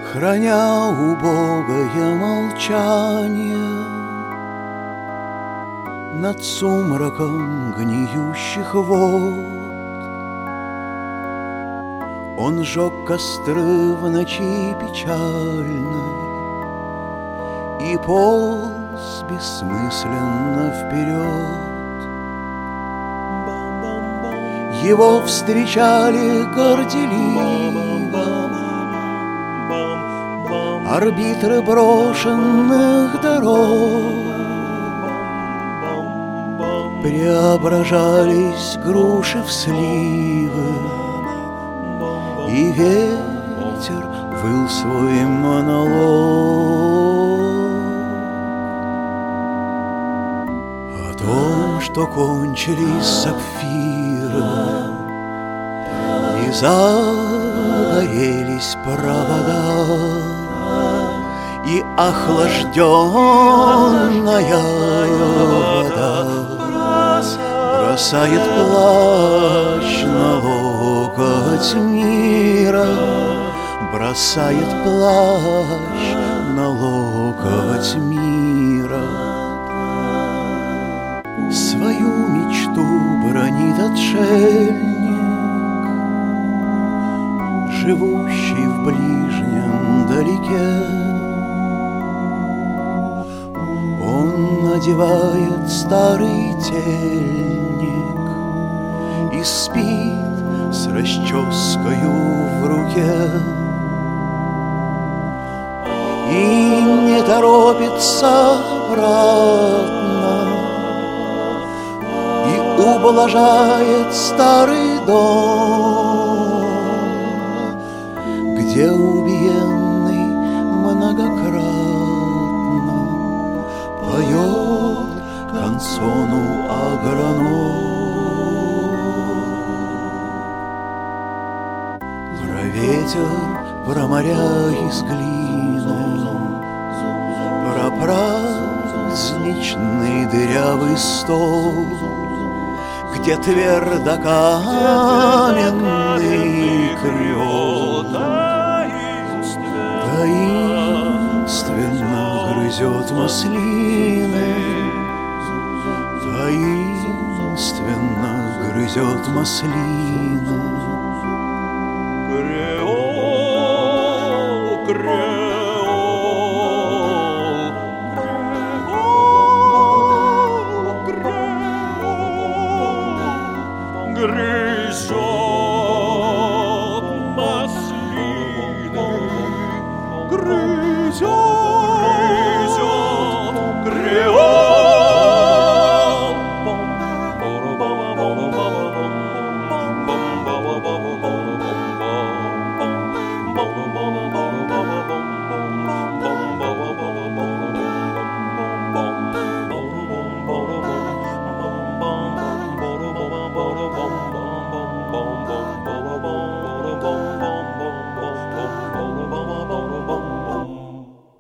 Храня убогое молчание над сумраком гниющих вод, он жег костры в ночи печальной и полз бессмысленно вперед. Его встречали горделиво арбитры брошенных дорог, преображались груши в сливы, и ветер выл свой монолог о том, что кончились сапфиры и загорелись провода, и охлажденная вода бросает плащ на локоть мира, бросает плащ на локоть мира. Свою мечту бронит отшельник, живущий в ближнем далеке. Он надевает старый тельник и спит с расческою в руке, и не торопится обратно, и ублажает старый дом, где убиенный многократно поет канцону агроном. Про ветер, про моря из глины, про праздничный дырявый стол, где твердокаменный креол таинственно грызет маслины, таинственно грызет маслины. Креол, креол, креол, креол, грызет